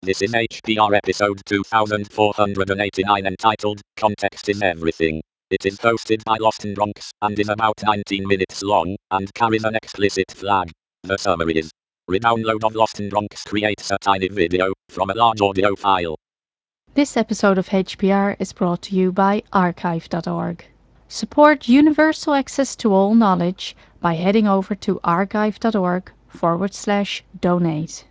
This is HPR episode 2489 entitled Context is Everything. It is hosted by Lost in Bronx and is about 19 minutes long and carries an explicit flag. The summary is: re-download of Lost in Bronx creates a tiny video from a large audio file. This episode of HPR is brought to you by archive.org. Support universal access to all knowledge by heading over to archive.org/donate.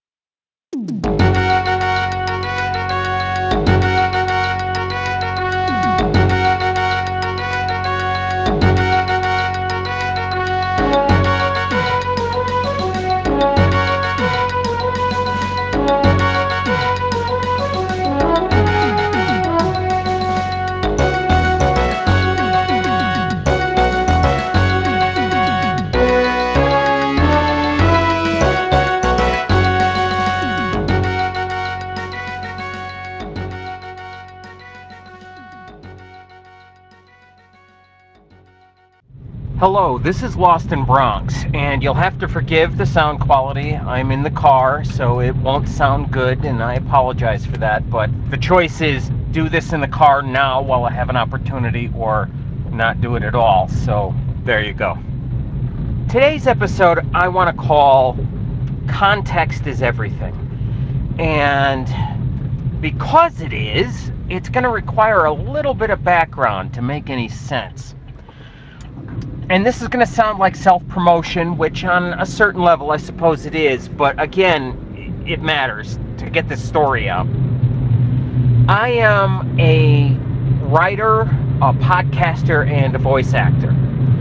Hello, this is Lost in Bronx, and you'll have to forgive the sound quality. I'm in the car, so it won't sound good, and I apologize for that, but the choice is do this in the car now while I have an opportunity, or not do it at all, so there you go. Today's episode I want to call Context is Everything, and because it's going to require a little bit of background to make any sense. And this is going to sound like self-promotion, which on a certain level I suppose it is, but again, it matters to get this story out. I am a writer, a podcaster, and a voice actor.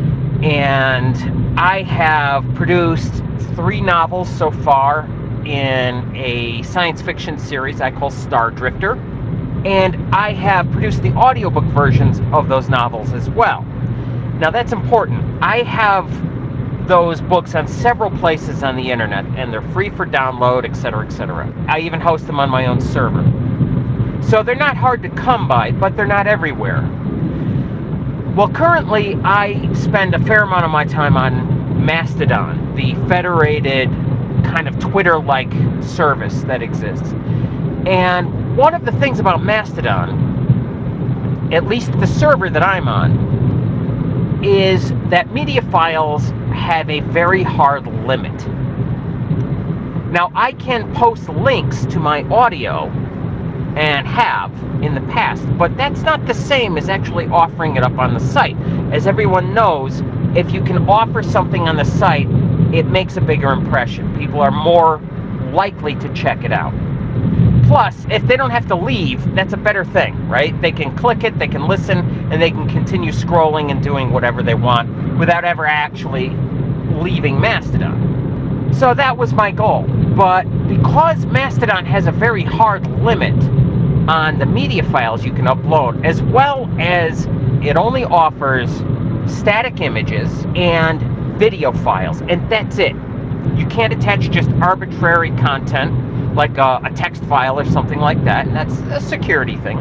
And I have produced 3 novels so far in a science fiction series I call Star Drifter. And I have produced the audiobook versions of those novels as well. Now that's important. I have those books on several places on the internet, and they're free for download, etc., etc. I even host them on my own server. So they're not hard to come by, but they're not everywhere. Well, currently I spend a fair amount of my time on Mastodon, the federated kind of Twitter-like service that exists. And one of the things about Mastodon, at least the server that I'm on, is that media files have a very hard limit. Now, I can post links to my audio, and have in the past, but that's not the same as actually offering it up on the site. As everyone knows, if you can offer something on the site, it makes a bigger impression. People are more likely to check it out. Plus, if they don't have to leave, that's a better thing, right? They can click it, they can listen, and they can continue scrolling and doing whatever they want without ever actually leaving Mastodon. So that was my goal. But because Mastodon has a very hard limit on the media files you can upload, as well as it only offers static images and video files, and that's it. You can't attach just arbitrary content like a text file or something like that, and that's a security thing.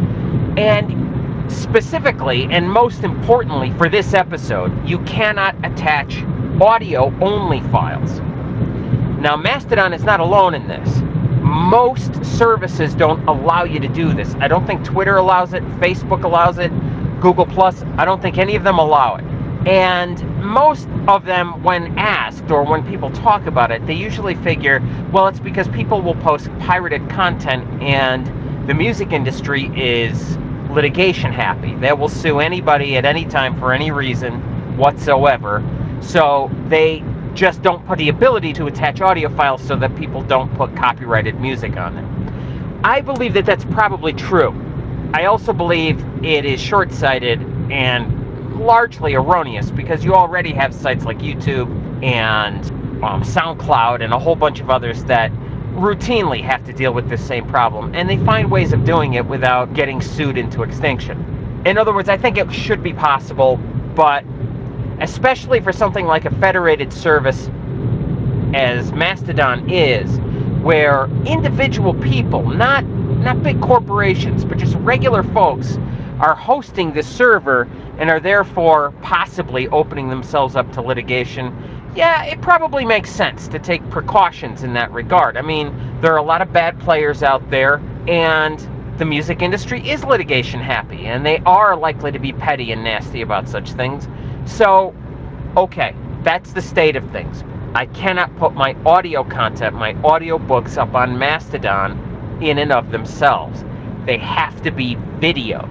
And specifically, and most importantly for this episode, you cannot attach audio-only files. Now, Mastodon is not alone in this. Most services don't allow you to do this. I don't think Twitter allows it, Facebook allows it, Google+, I don't think any of them allow it. And most of them, when asked or when people talk about it, they usually figure, well, it's because people will post pirated content and the music industry is litigation happy. They will sue anybody at any time for any reason whatsoever. So they just don't put the ability to attach audio files so that people don't put copyrighted music on them. I believe that that's probably true. I also believe it is short-sighted and largely erroneous because you already have sites like YouTube and SoundCloud and a whole bunch of others that routinely have to deal with this same problem, and they find ways of doing it without getting sued into extinction. In other words, I think it should be possible, but especially for something like a federated service as Mastodon is, where individual people, not big corporations, but just regular folks, are hosting this server and are therefore possibly opening themselves up to litigation yeah, it probably makes sense to take precautions in that regard. I mean, there are a lot of bad players out there, and the music industry is litigation happy, and they are likely to be petty and nasty about such things. So, okay, that's the state of things. I cannot put my audio content, my audio books up on Mastodon in and of themselves. They have to be video.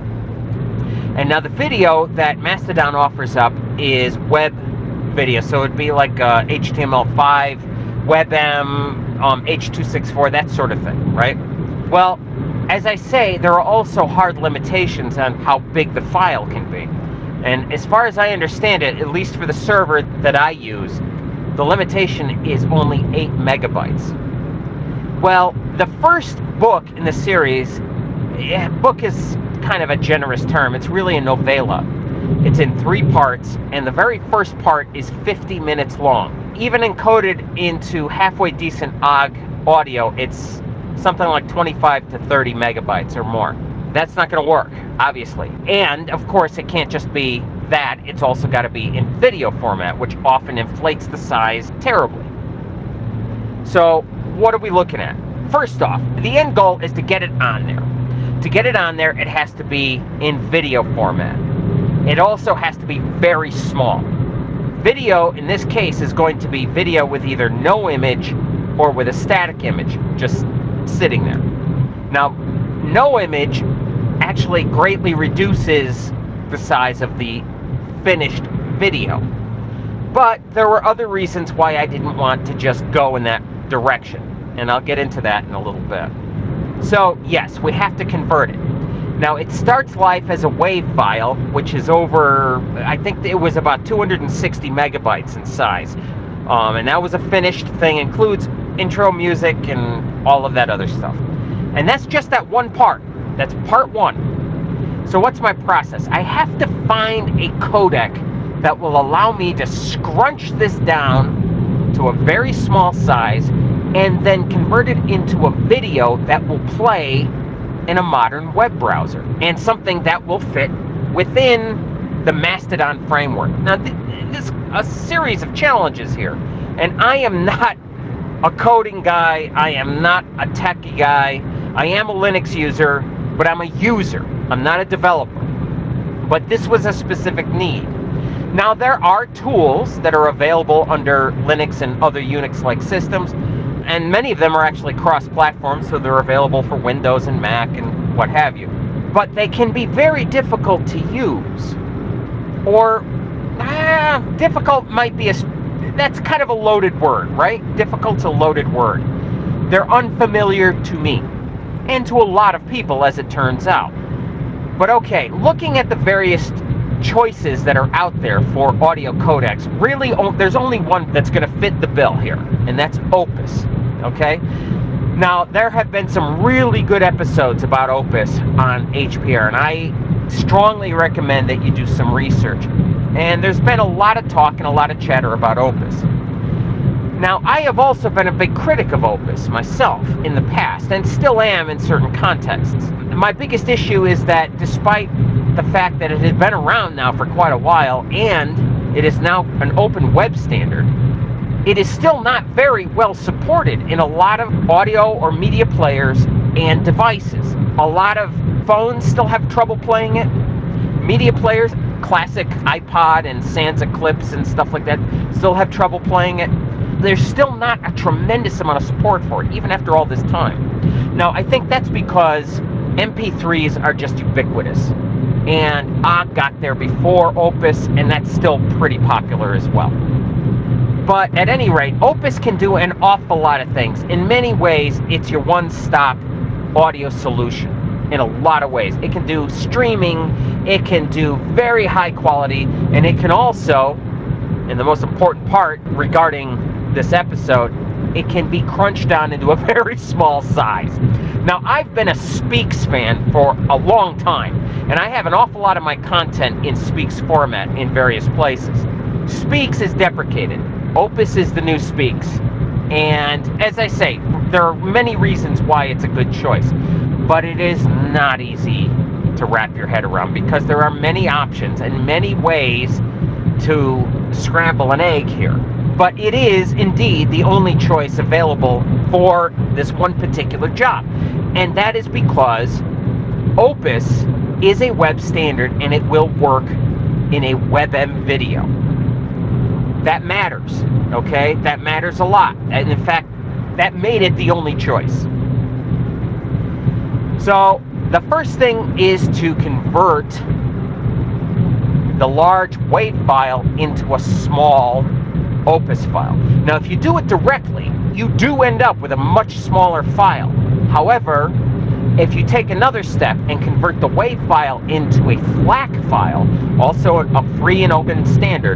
And now the video that Mastodon offers up is web video. So it'd be like HTML5, WebM, H.264, that sort of thing, right? Well, as I say, there are also hard limitations on how big the file can be. And as far as I understand it, at least for the server that I use, the limitation is only 8 megabytes. Well, the first book in the series, book is kind of a generous term. It's really a novella. It's in 3 parts, and the very first part is 50 minutes long. Even encoded into halfway decent OGG audio, it's something like 25 to 30 megabytes or more. That's not going to work, obviously. And, of course, it can't just be that. It's also got to be in video format, which often inflates the size terribly. So, what are we looking at? First off, the end goal is to get it on there. To get it on there, it has to be in video format. It also has to be very small. Video, in this case, is going to be video with either no image or with a static image just sitting there. Now, no image actually greatly reduces the size of the finished video. But there were other reasons why I didn't want to just go in that direction. And I'll get into that in a little bit. So, yes, we have to convert it. Now, it starts life as a WAV file, which is over, I think it was about 260 megabytes in size. And that was a finished thing, includes intro music and all of that other stuff. And that's just that one part. That's part 1. So what's my process? I have to find a codec that will allow me to scrunch this down to a very small size and then convert it into a video that will play in a modern web browser and something that will fit within the Mastodon framework. Now, there's a series of challenges here, and I am not a coding guy, I am not a techie guy, I am a Linux user, but I'm a user, I'm not a developer. But this was a specific need. Now, there are tools that are available under Linux and other Unix-like systems, and many of them are actually cross-platform, so they're available for Windows and Mac and what have you. But they can be very difficult to use. Or, difficult might be that's kind of a loaded word, right? Difficult's a loaded word. They're unfamiliar to me, and to a lot of people, as it turns out. But okay, looking at the various choices that are out there for audio codecs, really, there's only one that's going to fit the bill here, and that's Opus, okay? Now, there have been some really good episodes about Opus on HPR, and I strongly recommend that you do some research. And there's been a lot of talk and a lot of chatter about Opus. Now, I have also been a big critic of Opus myself in the past, and still am in certain contexts. My biggest issue is that despite the fact that it had been around now for quite a while, and it is now an open web standard, it is still not very well supported in a lot of audio or media players and devices. A lot of phones still have trouble playing it. Media players, classic iPod and Sansa clips and stuff like that, still have trouble playing it. There's still not a tremendous amount of support for it, even after all this time. Now, I think that's because MP3s are just ubiquitous. And OGG got there before Opus, and that's still pretty popular as well. But at any rate, Opus can do an awful lot of things. In many ways, it's your one-stop audio solution. In a lot of ways. It can do streaming, it can do very high quality, and it can also, and the most important part regarding this episode, it can be crunched down into a very small size. Now, I've been a Speaks fan for a long time, and I have an awful lot of my content in Speaks format in various places. Speaks is deprecated. Opus is the new Speaks. And as I say, there are many reasons why it's a good choice. But it is not easy to wrap your head around because there are many options and many ways to scramble an egg here. But it is indeed the only choice available for this one particular job. And that is because Opus is a web standard and it will work in a WebM video. That matters, okay? That matters a lot. And in fact, that made it the only choice. So the first thing is to convert the large WAV file into a small Opus file. Now, if you do it directly, you do end up with a much smaller file. However, if you take another step and convert the WAV file into a FLAC file, also a free and open standard,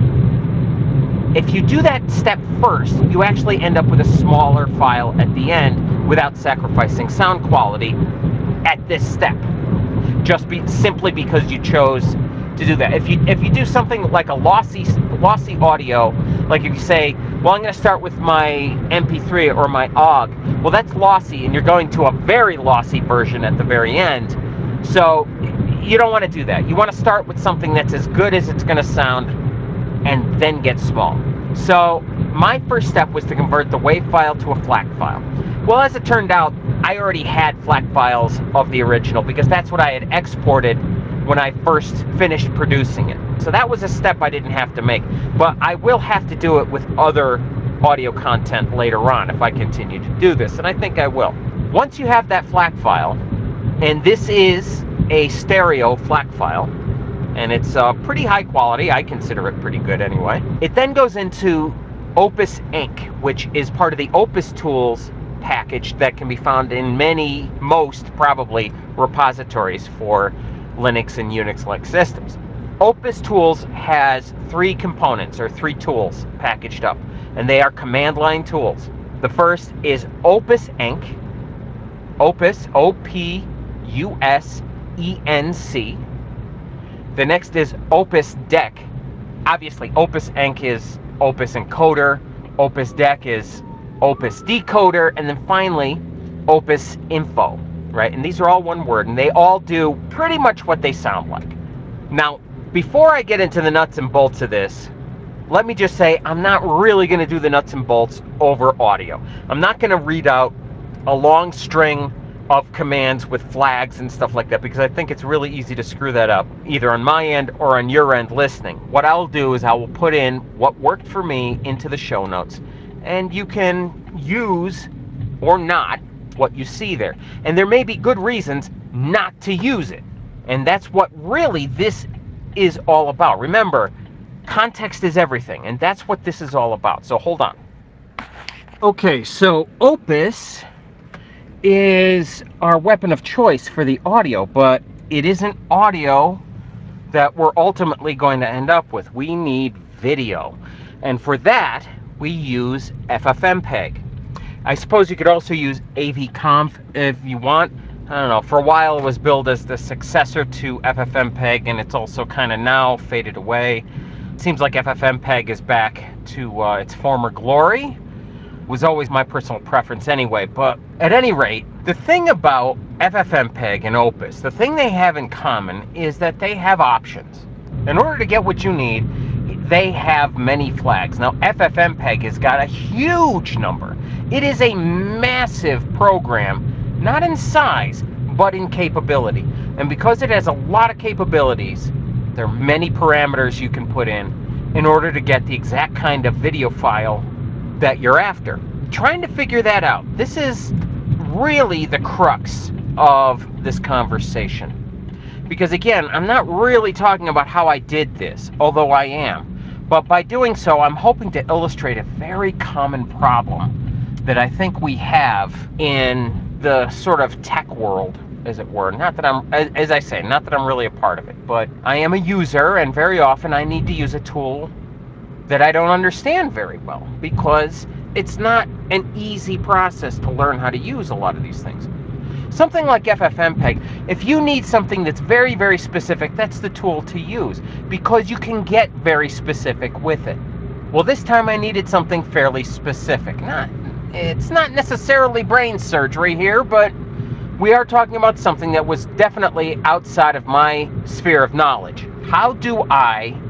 if you do that step first, you actually end up with a smaller file at the end without sacrificing sound quality at this step. Simply because you chose to do that. If you do something like a lossy audio, like if you say, well, I'm going to start with my MP3 or my OGG, well, that's lossy, and you're going to a very lossy version at the very end. So you don't want to do that. You want to start with something that's as good as it's going to sound, and then get small. So my first step was to convert the WAV file to a FLAC file. Well, as it turned out, I already had FLAC files of the original because that's what I had exported when I first finished producing it. So that was a step I didn't have to make. But I will have to do it with other audio content later on if I continue to do this, and I think I will. Once you have that FLAC file, and this is a stereo FLAC file, and it's pretty high quality. I consider it pretty good anyway. It then goes into Opus Inc., which is part of the Opus Tools package that can be found in most probably, repositories for Linux and Unix-like systems. Opus Tools has three components, or three tools packaged up, and they are command line tools. The first is Opus Inc., Opus, O-P-U-S-E-N-C. The next is Opus Deck. Obviously, Opus Inc. is Opus Encoder, Opus Deck is Opus Decoder, and then finally, Opus Info, right? And these are all one word, and they all do pretty much what they sound like. Now, before I get into the nuts and bolts of this, let me just say I'm not really going to do the nuts and bolts over audio. I'm not going to read out a long string of commands with flags and stuff like that, because I think it's really easy to screw that up, either on my end or on your end listening. What I'll do is I will put in what worked for me into the show notes, and you can use or not what you see there. And there may be good reasons not to use it. And that's what really this is all about. Remember, context is everything, and that's what this is all about. So hold on. Okay, so Opus is our weapon of choice for the audio, but it isn't audio that we're ultimately going to end up with. We need video, and for that we use FFmpeg. I suppose you could also use AVConf if you want. I don't know, for a while it was billed as the successor to FFmpeg, and it's also kind of now faded away. It seems like FFmpeg is back to its former glory. Was always my personal preference anyway, but at any rate, the thing about FFmpeg and Opus, the thing they have in common is that they have options. In order to get what you need, they have many flags. Now, FFmpeg has got a huge number. It is a massive program, not in size, but in capability. And because it has a lot of capabilities, there are many parameters you can put in order to get the exact kind of video file that you're after. Trying to figure that out. This is really the crux of this conversation. Because again, I'm not really talking about how I did this, although I am. But by doing so, I'm hoping to illustrate a very common problem that I think we have in the sort of tech world, as it were. Not that I'm, as I say, not that I'm really a part of it, but I am a user, and very often I need to use a tool that I don't understand very well, because it's not an easy process to learn how to use a lot of these things. Something like FFmpeg, if you need something that's very, very specific, that's the tool to use, because you can get very specific with it. Well, this time I needed something fairly specific. It's not necessarily brain surgery here, but we are talking about something that was definitely outside of my sphere of knowledge. How do I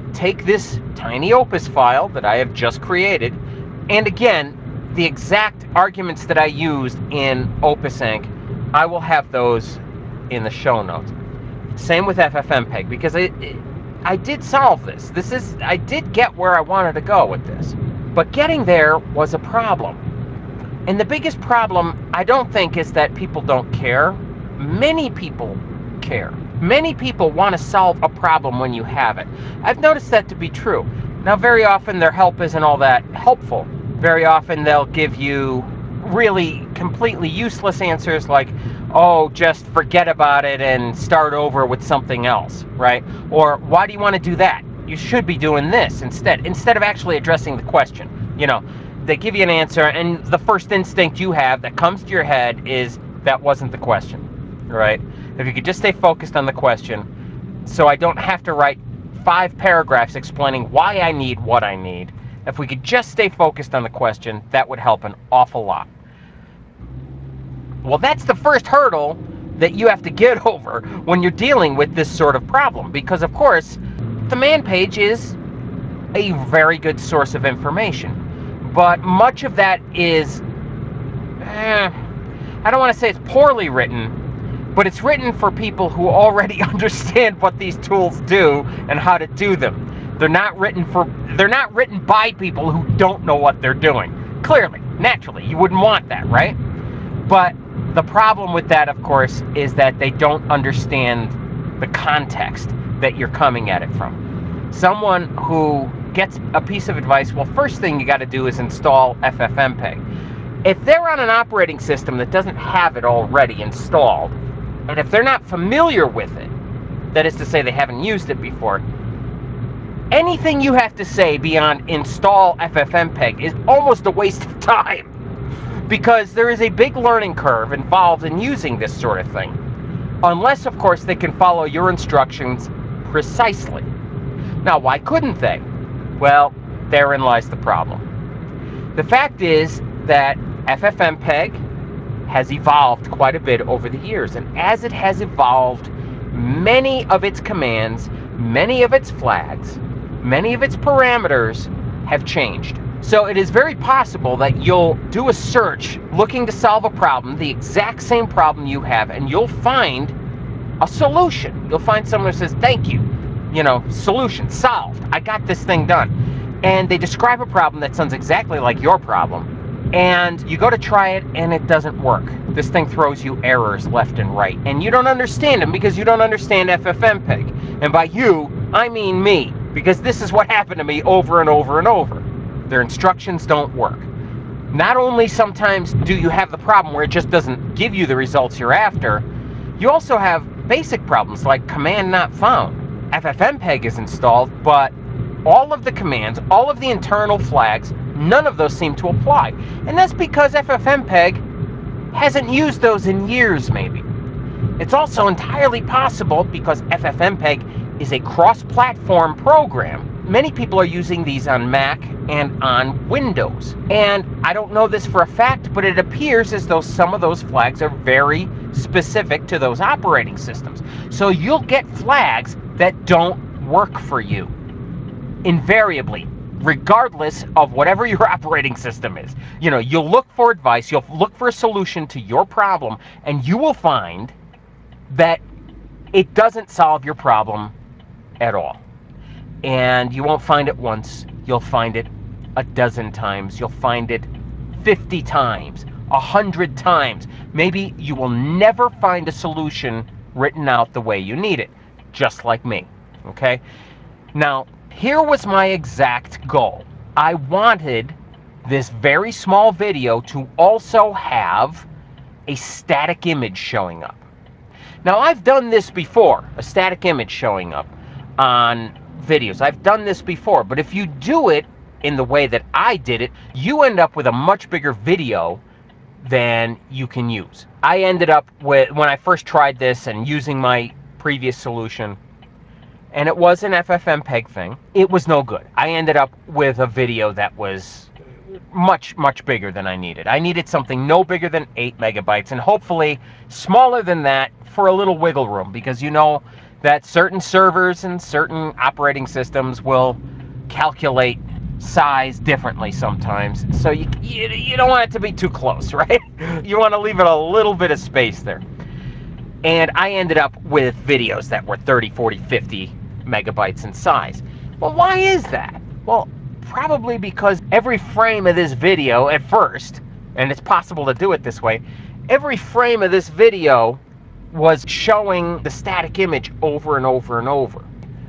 take this tiny Opus file that I have just created, and again, the exact arguments that I used in OpusInc, I will have those in the show notes. Same with FFmpeg, because I did solve this. I did get where I wanted to go with this. But getting there was a problem. And the biggest problem, I don't think, is that people don't care. Many people care. Many people want to solve a problem when you have it. I've noticed that to be true. Now, very often their help isn't all that helpful. Very often they'll give you really completely useless answers like, oh, just forget about it and start over with something else, right? Or why do you want to do that? You should be doing this instead of actually addressing the question. They give you an answer, and the first instinct you have that comes to your head is, that wasn't the question, right? If you could just stay focused on the question, so I don't have to write 5 paragraphs explaining why I need what I need. If we could just stay focused on the question, that would help an awful lot. Well, that's the first hurdle that you have to get over when you're dealing with this sort of problem, because of course, the man page is a very good source of information. But much of that is, I don't want to say it's poorly written, but it's written for people who already understand what these tools do and how to do them. They're not written by people who don't know what they're doing. Clearly, naturally, you wouldn't want that, right? But the problem with that, of course, is that they don't understand the context that you're coming at it from. Someone who gets a piece of advice, well, first thing you got to do is install FFmpeg. If they're on an operating system that doesn't have it already installed, and if they're not familiar with it, that is to say they haven't used it before, anything you have to say beyond install FFmpeg is almost a waste of time, because there is a big learning curve involved in using this sort of thing. Unless, of course, they can follow your instructions precisely. Now, why couldn't they? Well, therein lies the problem. The fact is that FFmpeg has evolved quite a bit over the years, and as it has evolved, many of its commands, many of its flags, many of its parameters have changed. So it is very possible that you'll do a search looking to solve a problem, the exact same problem you have, and you'll find a solution. You'll find someone who says, thank you, solution solved, I got this thing done. And they describe a problem that sounds exactly like your problem, and you go to try it and it doesn't work. This thing throws you errors left and right, and you don't understand them because you don't understand FFmpeg. And by you, I mean me, because this is what happened to me over and over and over. Their instructions don't work. Not only sometimes do you have the problem where it just doesn't give you the results you're after, you also have basic problems like command not found. FFmpeg is installed, but all of the commands, all of the internal flags, none of those seem to apply. And that's because FFmpeg hasn't used those in years, maybe. It's also entirely possible because FFmpeg is a cross-platform program. Many people are using these on Mac and on Windows. And I don't know this for a fact, but it appears as though some of those flags are very specific to those operating systems. So you'll get flags that don't work for you, invariably, regardless of whatever your operating system is. You'll look for advice, you'll look for a solution to your problem, and you will find that it doesn't solve your problem at all. And you won't find it once, you'll find it a dozen times, you'll find it 50 times, 100 times. Maybe you will never find a solution written out the way you need it, just like me, okay? Now, here was my exact goal. I wanted this very small video to also have a static image showing up. Now, I've done this before, a static image showing up on videos. I've done this before, but if you do it in the way that I did it, you end up with a much bigger video than you can use. I ended up with, when I first tried this and using my previous solution, and it was an FFmpeg thing, it was no good. I ended up with a video that was much, much bigger than I needed. I needed something no bigger than 8 megabytes, and hopefully smaller than that for a little wiggle room, because that certain servers and certain operating systems will calculate size differently sometimes. So you don't want it to be too close, right? You want to leave it a little bit of space there. And I ended up with videos that were 30, 40, 50 megabytes in size. Well, why is that? Well, probably because every frame of this video at first, and it's possible to do it this way, every frame of this video was showing the static image over and over and over.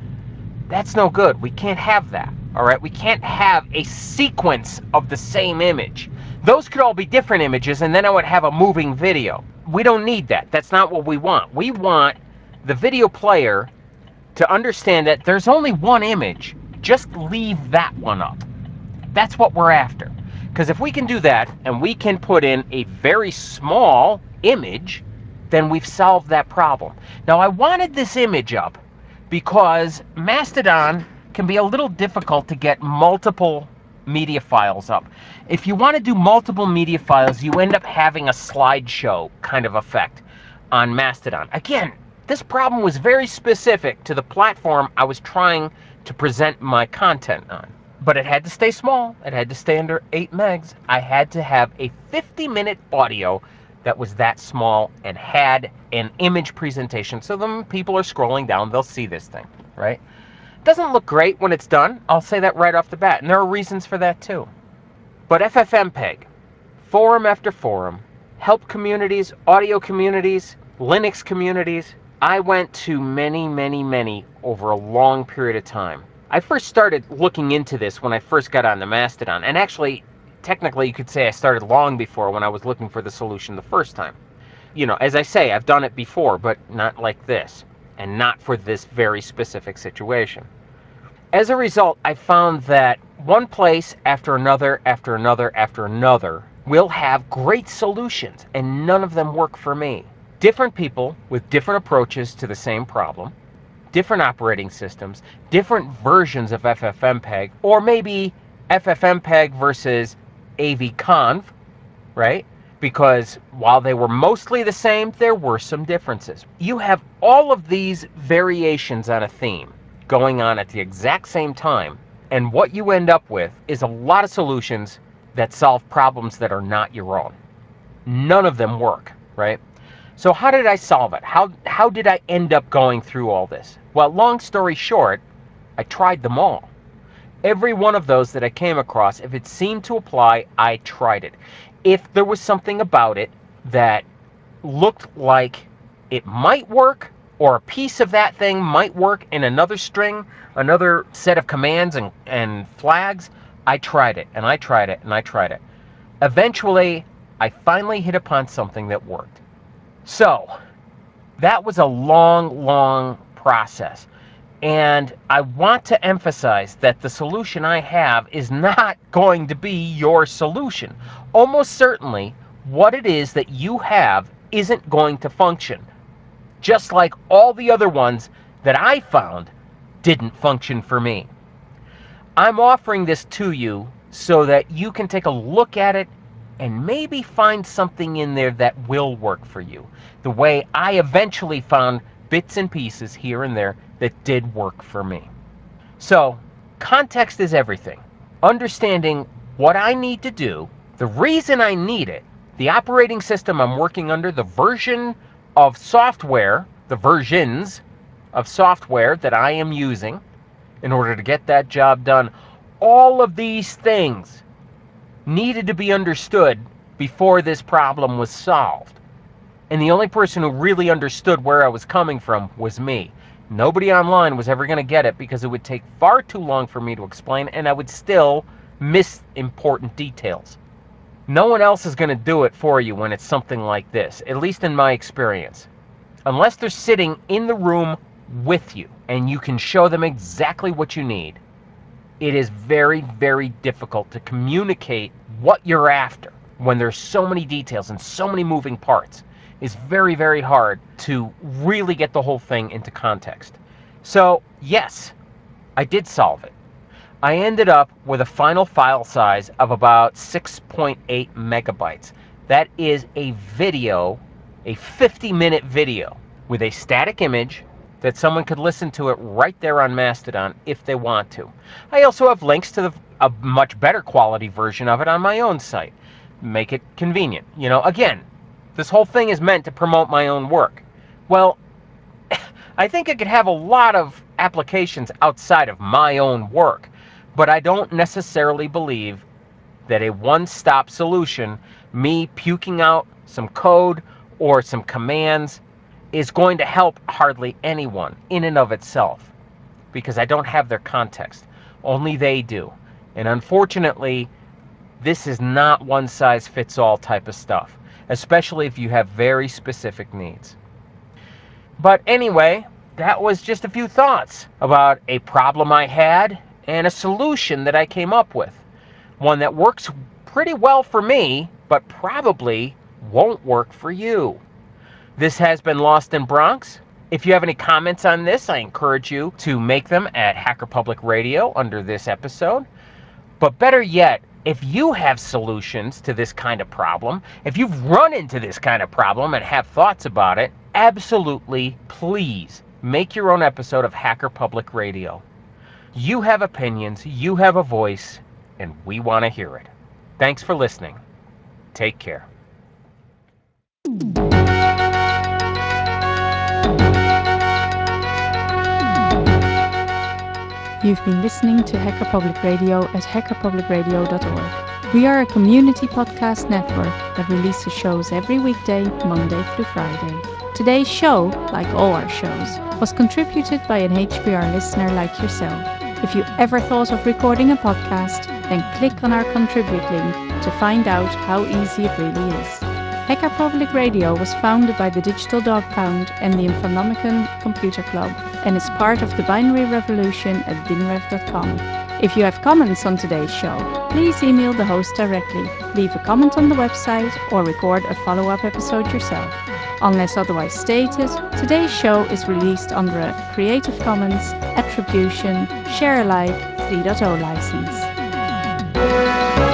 That's no good. We can't have that. All right, we can't have a sequence of the same image. Those could all be different images, and then I would have a moving video. We don't need that. That's not what we want. We want the video player to understand that there's only one image. Just leave that one up. That's what we're after. Because if we can do that, and we can put in a very small image, then we've solved that problem. Now, I wanted this image up because Mastodon can be a little difficult to get multiple media files up. If you want to do multiple media files, you end up having a slideshow kind of effect on Mastodon. Again, this problem was very specific to the platform I was trying to present my content on. But it had to stay small. It had to stay under 8 megs. I had to have a 50-minute audio that was that small and had an image presentation. So when people are scrolling down, they'll see this thing, right? Doesn't look great when it's done. I'll say that right off the bat. And there are reasons for that too. But FFmpeg, forum after forum, help communities, audio communities, Linux communities. I went to many over a long period of time. I first started looking into this when I first got on the Mastodon. And actually, technically, you could say I started long before when I was looking for the solution the first time. You know, as I say, I've done it before, but not like this. And not for this very specific situation. As a result, I found that one place after another, after another, after another will have great solutions, and none of them work for me. Different people with different approaches to the same problem, different operating systems, different versions of FFmpeg, or maybe FFmpeg versus AVConv, right? Because while they were mostly the same, there were some differences. You have all of these variations on a theme going on at the exact same time, and what you end up with is a lot of solutions that solve problems that are not your own. None of them work, right? So how did I solve it? How did I end up going through all this? Well, long story short, I tried them all. Every one of those that I came across, if it seemed to apply, I tried it. If there was something about it that looked like it might work, or a piece of that thing might work in another string, another set of commands and flags, I tried it, and I tried it, and I tried it. Eventually, I finally hit upon something that worked. So, that was a long process. And I want to emphasize that the solution I have is not going to be your solution. Almost certainly, what it is that you have isn't going to function. Just like all the other ones that I found didn't function for me. I'm offering this to you so that you can take a look at it and maybe find something in there that will work for you. The way I eventually found bits and pieces here and there that did work for me. So, context is everything. Understanding what I need to do, the reason I need it, the operating system I'm working under, the version of software, the versions of software that I am using in order to get that job done. All of these things needed to be understood before this problem was solved. And the only person who really understood where I was coming from was me. Nobody online was ever going to get it because it would take far too long for me to explain, and I would still miss important details. No one else is going to do it for you when it's something like this, at least in my experience. Unless they're sitting in the room with you and you can show them exactly what you need, it is very difficult to communicate what you're after when there's so many details and so many moving parts. It's very hard to really get the whole thing into context. So yes, I did solve it. I ended up with a final file size of about 6.8 megabytes. That is a video, a 50-minute video with a static image that someone could listen to it right there on Mastodon if they want to. I also have links to a much better quality version of it on my own site. Make it convenient. Again, this whole thing is meant to promote my own work. Well, I think it could have a lot of applications outside of my own work, but I don't necessarily believe that a one-stop solution, me puking out some code or some commands, is going to help hardly anyone in and of itself, because I don't have their context. Only they do. And unfortunately, this is not one-size-fits-all type of stuff, especially if you have very specific needs. But anyway, that was just a few thoughts about a problem I had and a solution that I came up with. One that works pretty well for me, but probably won't work for you. This has been Lost in Bronx. If you have any comments on this, I encourage you to make them at Hacker Public Radio under this episode. But better yet, if you have solutions to this kind of problem, if you've run into this kind of problem and have thoughts about it, absolutely please make your own episode of Hacker Public Radio. You have opinions, you have a voice, and we want to hear it. Thanks for listening. Take care. You've been listening to Hacker Public Radio at hackerpublicradio.org. We are a community podcast network that releases shows every weekday, Monday through Friday. Today's show, like all our shows, was contributed by an HPR listener like yourself. If you ever thought of recording a podcast, then click on our contribute link to find out how easy it really is. Hacker Public Radio was founded by the Digital Dog Pound and the Infonomicon Computer Club and is part of the binary revolution at binrev.com. If you have comments on today's show, please email the host directly, leave a comment on the website, or record a follow-up episode yourself. Unless otherwise stated, today's show is released under a Creative Commons Attribution Share Alike 3.0 license.